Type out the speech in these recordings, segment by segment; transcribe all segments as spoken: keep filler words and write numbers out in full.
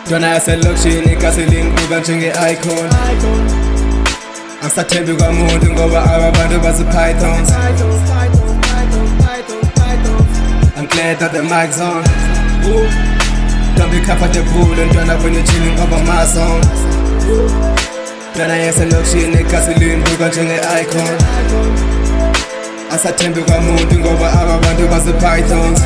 Dona yaselokishini igasilini buka njenge-icon. Angisathembi kwamuntu ngoba abantu basi-pythons. I'm glad that the mic's on. Ooh. Don't be comfortable and turn up when you're chilling over my song. Dona yaselokishini igasilini buka njenge-icon. Angisathembi kwamuntu ngoba abantu basi-pythons.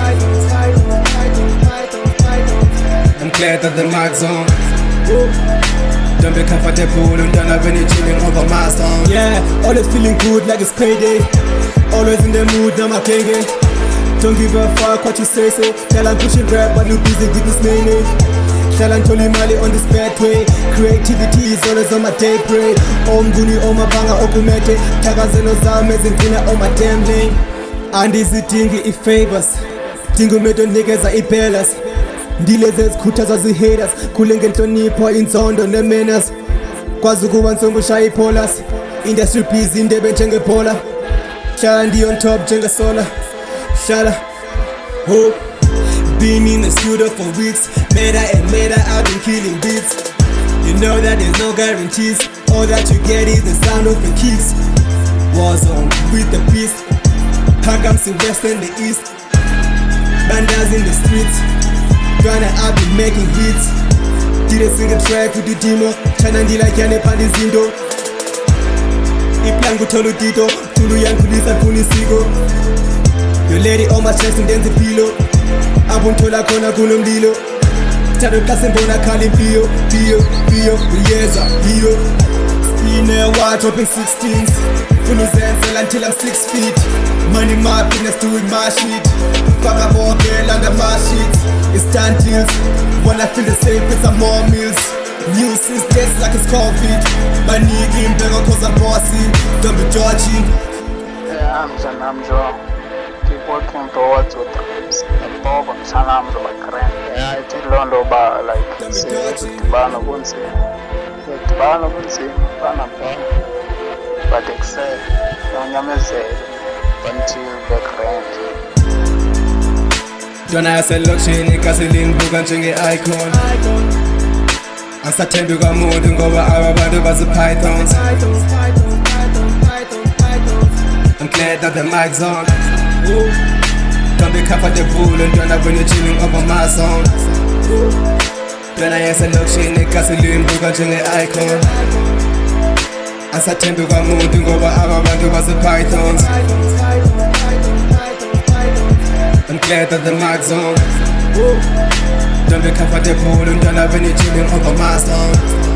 I'm glad that the mic's on. Ooh. Don't be comfortable and turn up when you're chilling over my song. Yeah, always feeling good like it's payday. Always in the mood, now my gang. Don't give a fuck what you say, so tell I'm pushing rap, but you busy with this mayonnaise. Tell I'm Tony Mali on this bad way. Creativity is always on my day break. Om Guni, Om Mabanga, Okumete. Takazeno Zame, Zintina, on my damn lane. And this is Dingy, it favors. Dingo meto niggas are impellers. Ndileze zikhuthaza zi-haters. Khule ngenhlonipho inzondo ne-manners. Kwazi ukuba nsongo shaya i-polars. Industry busy indebe njenge-bhola. Hlala ndi on top njenge-solar. Shala, hope. Been in the studio for weeks. Meta and meta, I've been killing beats. You know that there's no guarantees. All that you get is the sound of the keys. Warzone with the beast. Hakams in west and the east. Bandas in the streets. Gonna I've been making hits. Did a single track with the demo. Chana ndila kyane pandizindo. Iplangu tolu tito. Tulu yankulisa kunisigo. Your lady on my chest and then the pillow. Abuntola kona kunomlilo. Tado kase mbona kali pio. Pio, pio, uyeza, pio. Spinner wide dropping sixteens. Funu zenzel until I'm six feet. Money my business doing my shit. Fuck up all girl under my shit. It's done deals. When I feel the same with some more meals. News is dead like it's COVID. My knee game bigger cause I'm bossy. Don't be judging. Yeah, I'm John, I'm John. People came towards with the Bob and Sanam to my grand. Yeah, I did learn about like Tibano Bunsi. Tibano Bunsi, Panapa. But except, don't you say, until the grand. Dona yaselokishini igasilini buka njenge-icon. Angisathembi kwamuntu ngoba abantu basi-pythons. I'm glad that the mic's on. Ooh. Don't be comfortable and turn up when you're chilling over my song. Dona yaselokishini igasilini buka njenge-icon. Angisathembi kwamuntu ngoba abantu basi-pythons. I'm glad that the mic's on. Ooh. Don't be comfortable and turn up when you're chilling over my song.